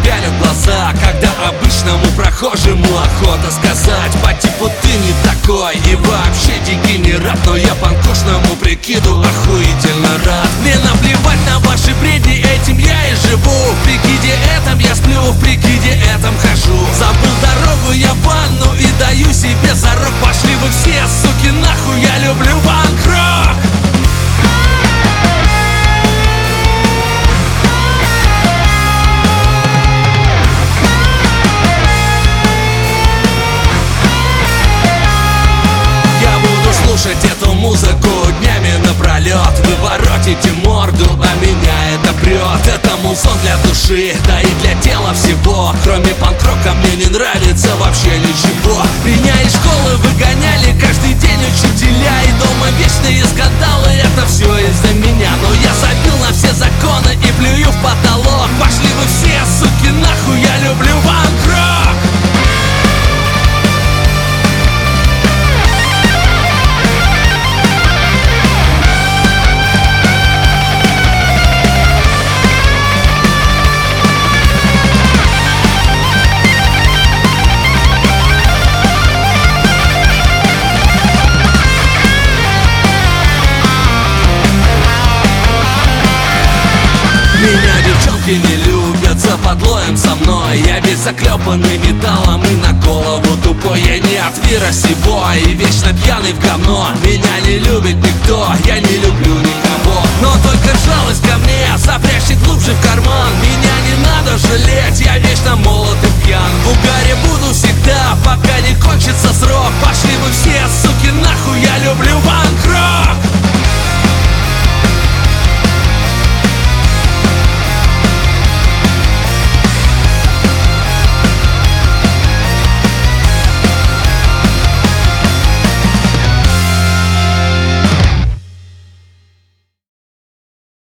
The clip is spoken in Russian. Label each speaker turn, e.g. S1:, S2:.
S1: пялят глаза, когда обычному прохожему охота сказать по типу ты не такой и вообще дегенерат. Но я по-кошному прикиду охуительно рад. Мне наплевать на ваши бредни, этим я и живу. В прикиде этом я сплю, в прикиде этом хожу. Забыл дорогу я в ванну и даю себе зарок. Пошли вы все, суки, нахуй, я люблю панк-рок. Слушать эту музыку днями напролет. Вы воротите морду, а меня это прет. Это музон для души, да и для тела всего. Кроме панк-рока мне не нравится вообще ничего. Меня из школы выгоняли каждый день учителя. И дома вечные скандалы, это все из-за меня. Но я забил на все законы и плюю в потолок. Пошли вы все, суки, нахуй, я люблю панк-рок. Меня девчонки не любят за подлоем со мной. Я весь заклепанный металлом и на голову тупой. Я не от мира сего и вечно пьяный в говно. Меня не любит никто, я не люблю никого. Но только жалость ко мне запрячьте глубже в карман. Меня не надо жалеть, я вечно молод и пьян. В угаре буду всегда, пока не кончится срок. Пошли вы все,